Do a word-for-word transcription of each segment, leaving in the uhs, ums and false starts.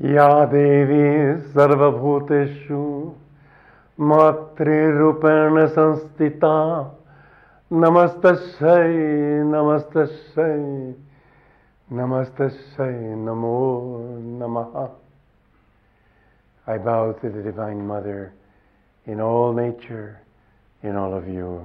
या देवी सर्वभूतेषु मातृरूपेण संस्थिता नमस्तस्यै नमस्तस्यै नमस्तस्यै namo namaha. I bow to the Divine Mother in all nature, in all of you.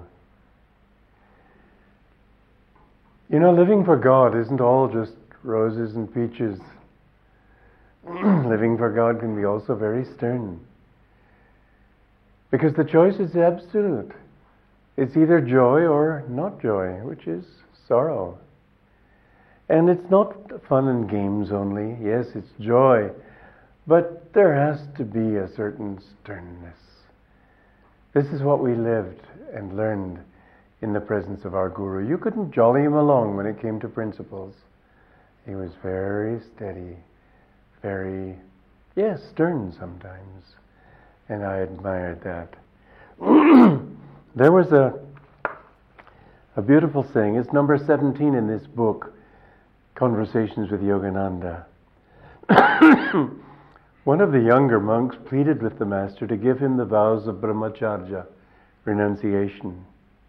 You know, living for God isn't all just roses and peaches. Living for God can be also very stern. Because the choice is absolute. It's either joy or not joy, which is sorrow. And it's not fun and games only. Yes, it's joy. But there has to be a certain sternness. This is what we lived and learned in the presence of our Guru. You couldn't jolly him along when it came to principles. He was very steady, very, yes, stern sometimes. And I admired that. There was a a beautiful saying. It's number seventeen in this book, Conversations with Yogananda. One of the younger monks pleaded with the master to give him the vows of brahmacharya, renunciation.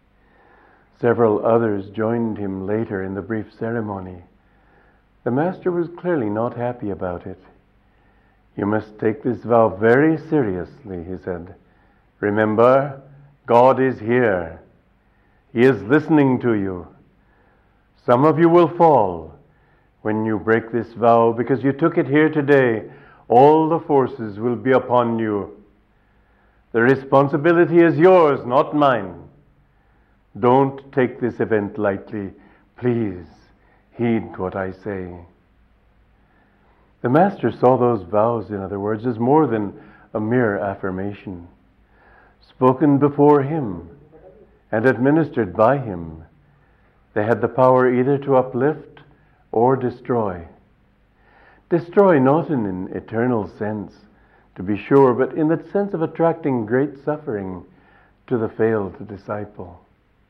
Several others joined him later in the brief ceremony. The master was clearly not happy about it. You must take this vow very seriously, he said. Remember, God is here. He is listening to you. Some of you will fall when you break this vow because you took it here today. All the forces will be upon you. The responsibility is yours, not mine. Don't take this event lightly. Please heed what I say. The master saw those vows, in other words, as more than a mere affirmation, spoken before him and administered by him. They had the power either to uplift or destroy. Destroy not in an eternal sense, to be sure, but in the sense of attracting great suffering to the failed disciple.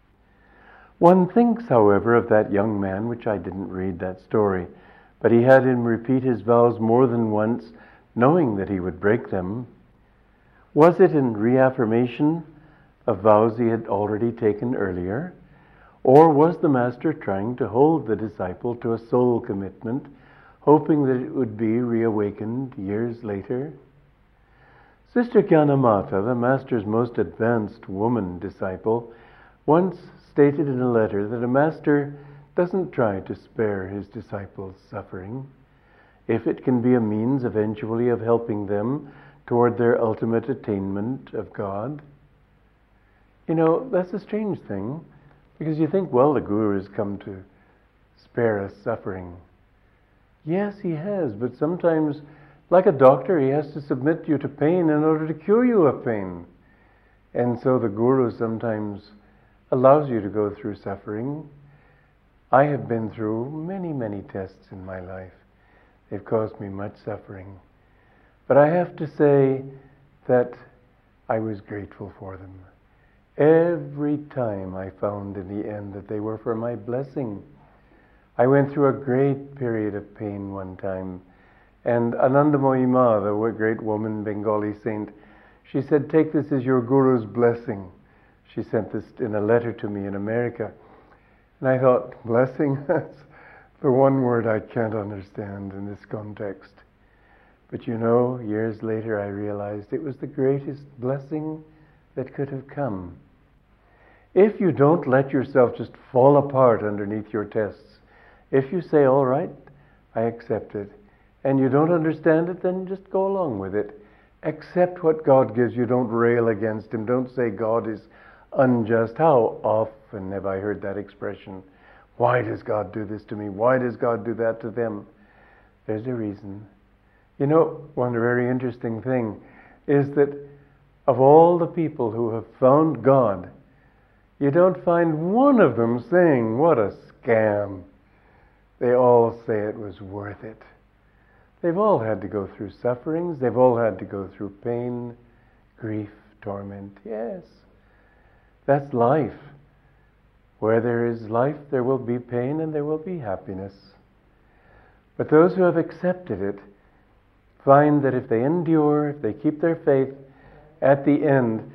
One thinks, however, of that young man, which I didn't read that story, but he had him repeat his vows more than once, knowing that he would break them. Was it in reaffirmation of vows he had already taken earlier? Or was the master trying to hold the disciple to a soul commitment, hoping that it would be reawakened years later? Sister Gyanamata, the master's most advanced woman disciple, once stated in a letter that a master doesn't try to spare his disciples suffering if it can be a means eventually of helping them toward their ultimate attainment of God. You know, that's a strange thing, because you think, well, the Guru has come to spare us suffering. Yes, he has, but sometimes, like a doctor, he has to submit you to pain in order to cure you of pain. And so the Guru sometimes allows you to go through suffering. I have been through many, many tests in my life. They've caused me much suffering. But I have to say that I was grateful for them. Every time I found in the end that they were for my blessing. I went through a great period of pain one time, and Anandamoyi Ma, the great woman, Bengali saint, she said, take this as your Guru's blessing. She sent this in a letter to me in America. And I thought, blessing? That's the one word I can't understand in this context. But you know, years later I realized it was the greatest blessing that could have come. If you don't let yourself just fall apart underneath your tests, if you say, all right, I accept it, and you don't understand it, then just go along with it. Accept what God gives you. Don't rail against Him. Don't say God is unjust. How often have I heard that expression? Why does God do this to me? Why does God do that to them? There's a reason. You know, one very interesting thing is that of all the people who have found God, you don't find one of them saying, what a scam. They all say it was worth it. They've all had to go through sufferings. They've all had to go through pain, grief, torment. Yes. That's life. Where there is life, there will be pain and there will be happiness. But those who have accepted it find that if they endure, if they keep their faith, at the end,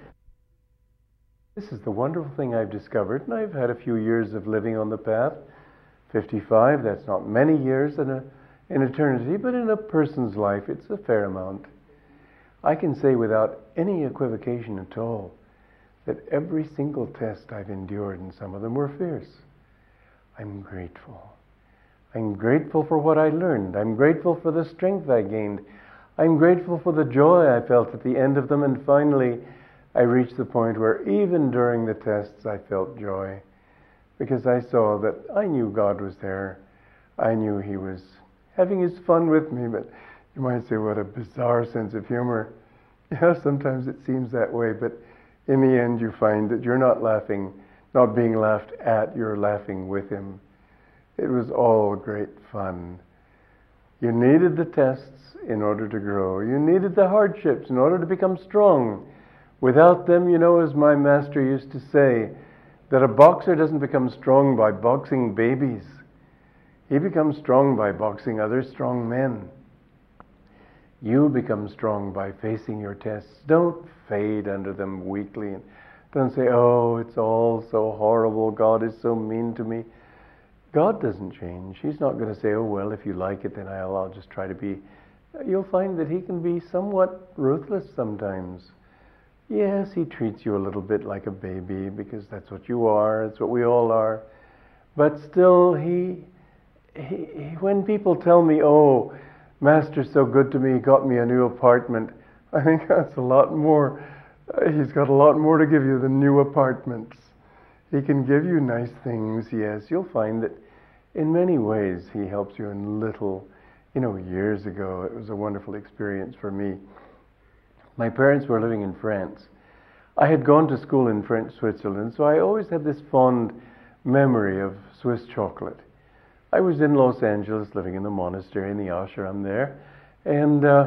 this is the wonderful thing I've discovered, and I've had a few years of living on the path, fifty-five, that's not many years in, a, in eternity, but in a person's life it's a fair amount. I can say without any equivocation at all that every single test I've endured, and some of them were fierce, I'm grateful. I'm grateful for what I learned. I'm grateful for the strength I gained. I'm grateful for the joy I felt at the end of them, and finally I reached the point where even during the tests I felt joy, because I saw that I knew God was there. I knew He was having His fun with me, but you might say, what a bizarre sense of humor. Yeah, sometimes it seems that way, but in the end you find that you're not laughing, not being laughed at, you're laughing with Him. It was all great fun. You needed the tests in order to grow. You needed the hardships in order to become strong. Without them, you know, as my master used to say, that a boxer doesn't become strong by boxing babies. He becomes strong by boxing other strong men. You become strong by facing your tests. Don't fade under them weakly. And don't say, oh, it's all so horrible. God is so mean to me. God doesn't change. He's not going to say, oh, well, if you like it, then I'll, I'll just try to be. You'll find that He can be somewhat ruthless sometimes. Yes, He treats you a little bit like a baby because that's what you are. That's what we all are. But still, he, he, he when people tell me, oh, Master's so good to me, he got me a new apartment, I think that's a lot more. He's got a lot more to give you than new apartments. He can give you nice things, yes. You'll find that in many ways He helps you in little. You know, years ago, it was a wonderful experience for me. My parents were living in France. I had gone to school in French Switzerland, so I always had this fond memory of Swiss chocolate. I was in Los Angeles, living in the monastery, in the ashram there, and uh,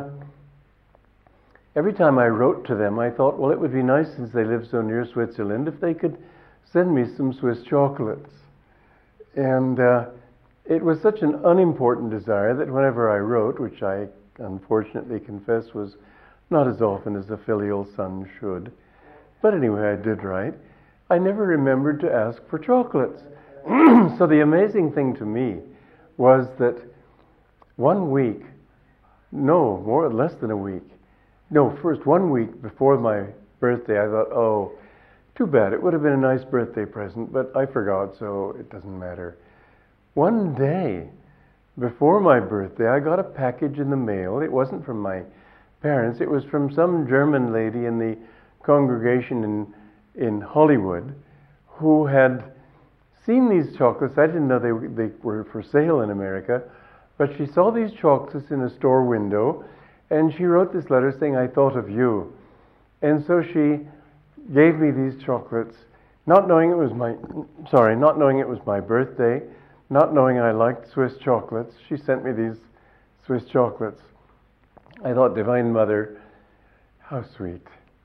every time I wrote to them, I thought, well, it would be nice, since they live so near Switzerland, if they could send me some Swiss chocolates. And uh, it was such an unimportant desire that whenever I wrote, which I unfortunately confess was not as often as a filial son should, but anyway, I did write, I never remembered to ask for chocolates. So the amazing thing to me was that one week, no, more less than a week, no, first one week before my birthday, I thought, oh, too bad. It would have been a nice birthday present, but I forgot, so it doesn't matter. One day before my birthday, I got a package in the mail. It wasn't from my parents. It was from some German lady in the congregation in, in Hollywood who had seen these chocolates. I didn't know they, they were for sale in America, but she saw these chocolates in a store window, and she wrote this letter saying, I thought of you. And so she gave me these chocolates, not knowing it was my, sorry, not knowing it was my birthday, not knowing I liked Swiss chocolates. She sent me these Swiss chocolates. I thought, Divine Mother, how sweet.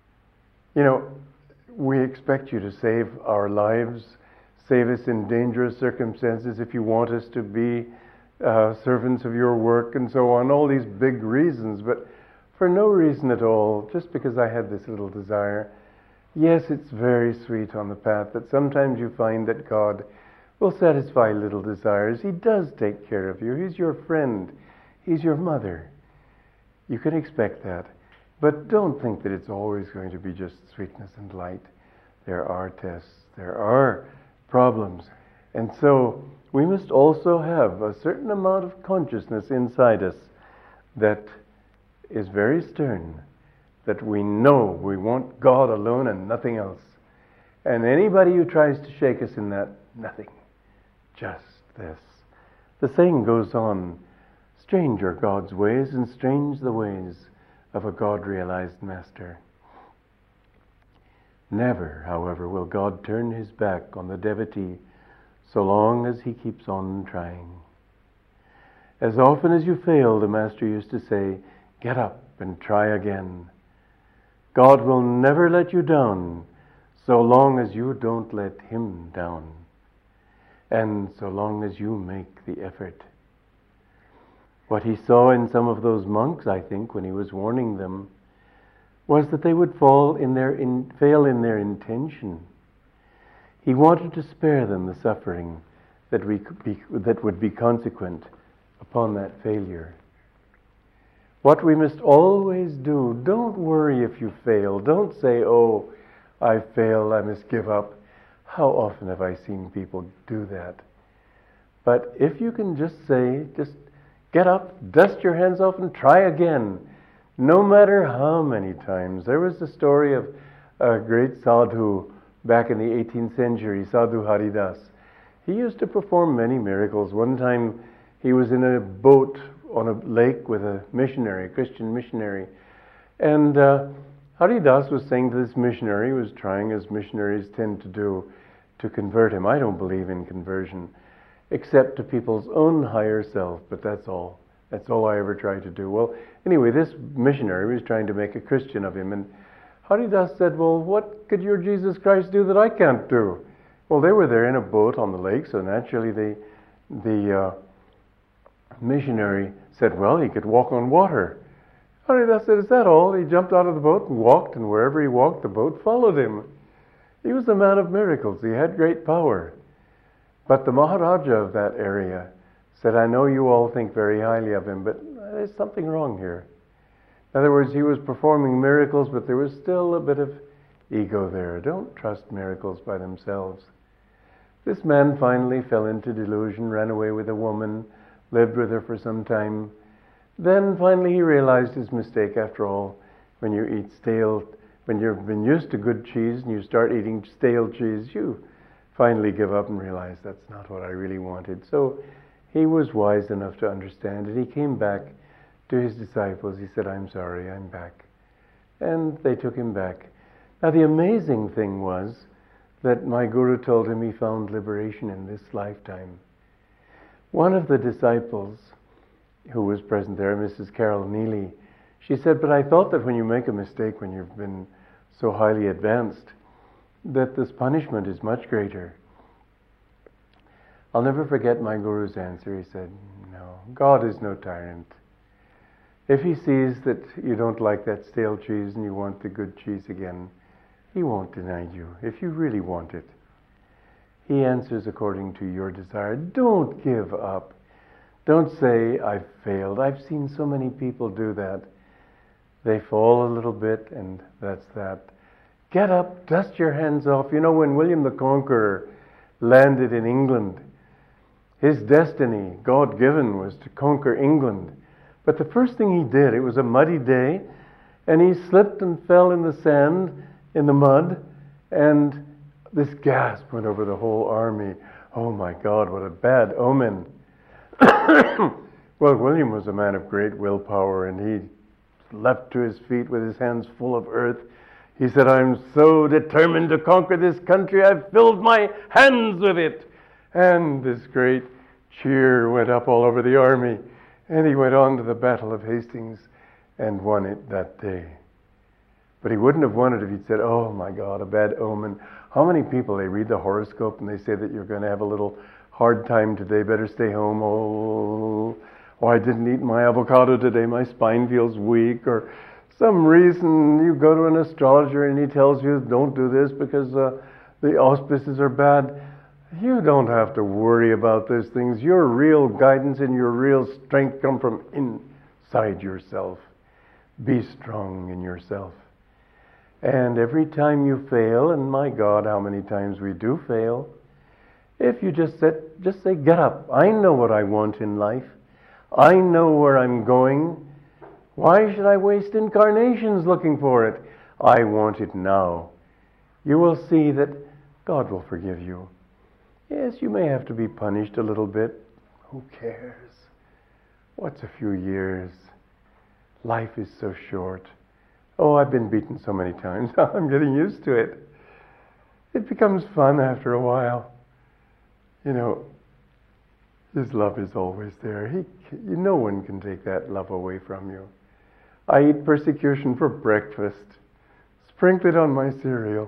You know, we expect you to save our lives, save us in dangerous circumstances if you want us to be uh, servants of your work and so on, all these big reasons, but for no reason at all, just because I had this little desire. Yes, it's very sweet on the path that sometimes you find that God will satisfy little desires. He does take care of you. He's your friend. He's your mother. You can expect that. But don't think that it's always going to be just sweetness and light. There are tests. There are problems. And so we must also have a certain amount of consciousness inside us that is very stern, that we know we want God alone and nothing else. And anybody who tries to shake us in that, nothing. Just this. The saying goes on, strange are God's ways and strange the ways of a God-realized master. Never, however, will God turn His back on the devotee so long as he keeps on trying. As often as you fail, the Master used to say, get up and try again. God will never let you down so long as you don't let Him down, and so long as you make the effort. What he saw in some of those monks, I think, when he was warning them, was that they would fall in their in, fail in their intention. He wanted to spare them the suffering that we could be, that would be consequent upon that failure. What we must always do, don't worry if you fail. Don't say, oh, I failed, I must give up. How often have I seen people do that? But if you can just say, just get up, dust your hands off, and try again. No matter how many times. There was a story of a great sadhu back in the eighteenth century, Sadhu Haridas. He used to perform many miracles. One time he was in a boat on a lake with a missionary, a Christian missionary. And uh, Haridas was saying to this missionary, was trying, as missionaries tend to do, to convert him. I don't believe in conversion, except to people's own higher self, but that's all. That's all I ever tried to do. Well, anyway, this missionary was trying to make a Christian of him, and Haridas said, well, what could your Jesus Christ do that I can't do? Well, they were there in a boat on the lake, so naturally the, the uh, missionary said, well, he could walk on water. Haridas said, is that all? He jumped out of the boat and walked, and wherever he walked, the boat followed him. He was a man of miracles. He had great power. But the Maharaja of that area said, I know you all think very highly of him, but there's something wrong here. In other words, he was performing miracles, but there was still a bit of ego there. Don't trust miracles by themselves. This man finally fell into delusion, ran away with a woman, lived with her for some time. Then finally he realized his mistake. After all, when you eat stale, when you've been used to good cheese and you start eating stale cheese, you finally give up and realize that's not what I really wanted. So he was wise enough to understand it. He came back to his disciples. He said, I'm sorry, I'm back. And they took him back. Now the amazing thing was that my guru told him he found liberation in this lifetime. One of the disciples who was present there, Missus Carol Neely, she said, but I thought that when you make a mistake, when you've been so highly advanced, that this punishment is much greater. I'll never forget my guru's answer. He said, no, God is no tyrant. If he sees that you don't like that stale cheese and you want the good cheese again, he won't deny you if you really want it. He answers according to your desire. Don't give up. Don't say, I've failed. I've seen so many people do that. They fall a little bit and that's that. Get up, dust your hands off. You know, when William the Conqueror landed in England, his destiny, God-given, was to conquer England. But the first thing he did, it was a muddy day, and he slipped and fell in the sand, in the mud, and this gasp went over the whole army. Oh my God, what a bad omen. Well, William was a man of great willpower, and he leapt to his feet with his hands full of earth. He said, I'm so determined to conquer this country, I've filled my hands with it. And this great cheer went up all over the army. And he went on to the Battle of Hastings and won it that day. But he wouldn't have won it if he'd said, oh my God, a bad omen. How many people, they read the horoscope and they say that you're going to have a little hard time today, better stay home. Oh, oh, I didn't eat my avocado today, my spine feels weak. Or some reason you go to an astrologer and he tells you, don't do this because uh, the auspices are bad. You don't have to worry about those things. Your real guidance and your real strength come from inside yourself. Be strong in yourself. And every time you fail, and my God, how many times we do fail, if you just sit, just say, get up. I know what I want in life. I know where I'm going. Why should I waste incarnations looking for it? I want it now. You will see that God will forgive you. Yes, you may have to be punished a little bit. Who cares? What's a few years? Life is so short. Oh, I've been beaten so many times. I'm getting used to it. It becomes fun after a while. You know, His love is always there. He, no one can take that love away from you. I eat persecution for breakfast. Sprinkle it on my cereal.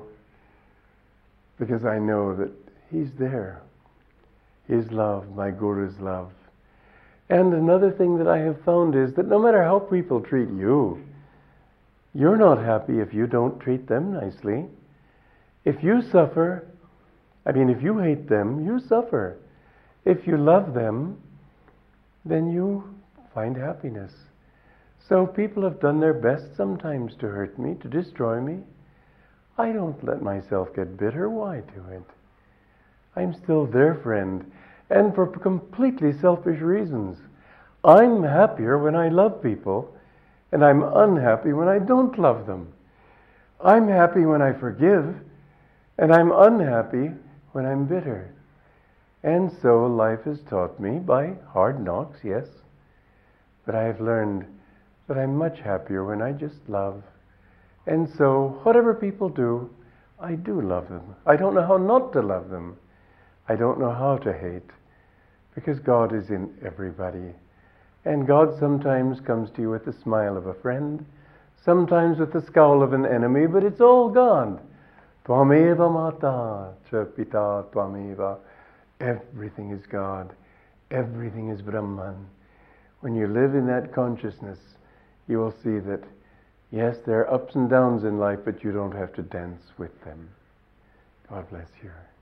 Because I know that He's there. His love, my Guru's love. And another thing that I have found is that no matter how people treat you, you're not happy if you don't treat them nicely. If you suffer, I mean, if you hate them, you suffer. If you love them, then you find happiness. So people have done their best sometimes to hurt me, to destroy me. I don't let myself get bitter. Why do it? I'm still their friend, and for completely selfish reasons. I'm happier when I love people, and I'm unhappy when I don't love them. I'm happy when I forgive, and I'm unhappy when I'm bitter. And so life has taught me, by hard knocks, yes, but I have learned that I'm much happier when I just love. And so whatever people do, I do love them. I don't know how not to love them. I don't know how to hate, because God is in everybody. And God sometimes comes to you with the smile of a friend, sometimes with the scowl of an enemy, but it's all God. Tvameva mata, cha pita tvameva. Everything is God. Everything is Brahman. When you live in that consciousness, you will see that, yes, there are ups and downs in life, but you don't have to dance with them. God bless you.